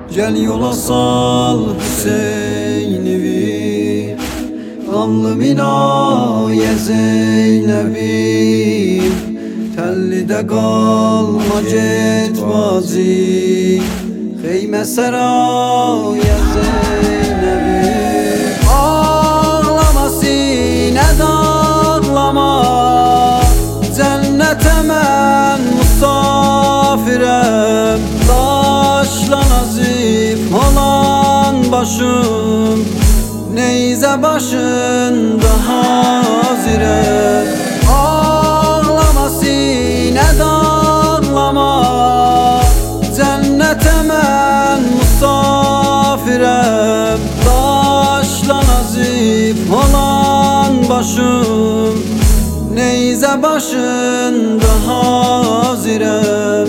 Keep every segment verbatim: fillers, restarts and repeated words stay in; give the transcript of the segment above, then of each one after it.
Gel yola sal Hüseyin'i, qanlı minaye Zeynəbim. Tellidə qalma get vazi, xeymə saraya Zeynəbim. Ağlama sinədə ağlama, cənnətə mən musafirəm. Daşla nazif olan başım, neyzə başında hazirəm. Ağlama sinədə ağlama, cənnətə mən musafirəm. Daşla nazif olan başım, neyzə başında hazirəm.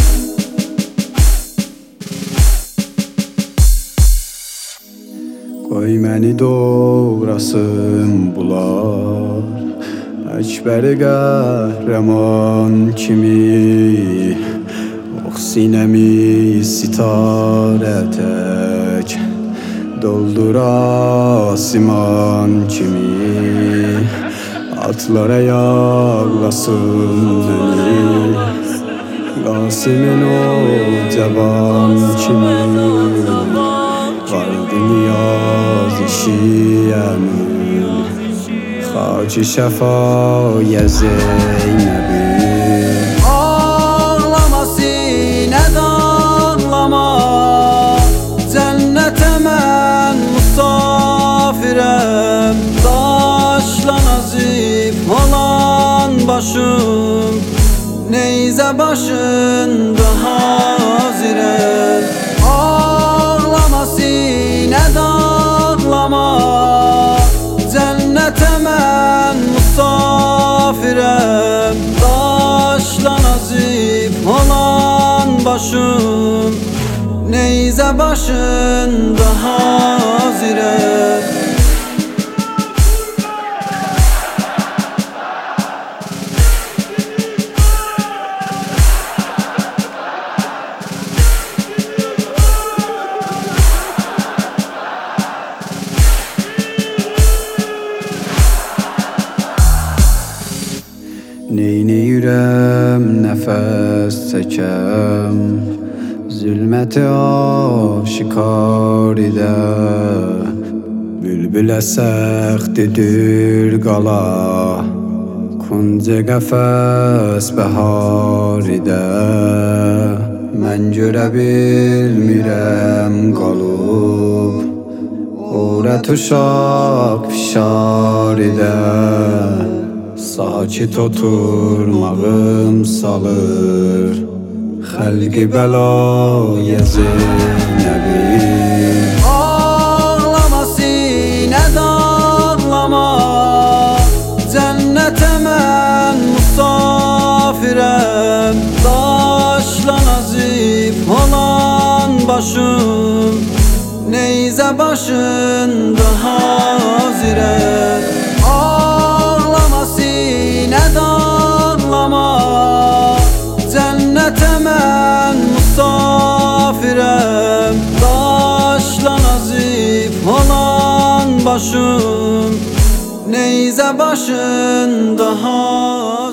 Qoy məni doğrasın bunlar, Əkbəri qəhrəman kimi. Ox sinəmi sitarə tək, doldur asiman kimi. Atlara yağlasın məni, Qasimin o cavan kimi. Vardı niyaz işiyəmin, Xaci şəfaya Zeynəbim. Ağlama sinədə ağlama, cənnətə mən musafirəm. Daşla nazif olan başım, neyzə başında hazirəm. Ağlama sinədə ağlama, cənnətə mən musafirəm. Daşla nazif olan başım, neyzə başında hazirəm. Neynəyirəm nəfəs çəkəm, zülməti aşikaridə. Bülbülə səxtidir qala, Kunc-i qəfəs bəharidə. Mən görə bilmirəm qalıb, Urət uşaq fişaridə. Sakit oturmağım salır, Xəlqi bəlaya Zeynəbim. Ağlama sinədə ağlama, cənnətə mən musafirəm. Daşla nazif olan başım, neyzə başında hazirəm. Ağlama sinədə ağlama, cənnətə mən musafirəm. Daşla nazif olan başım, neyzə başında hazirəm.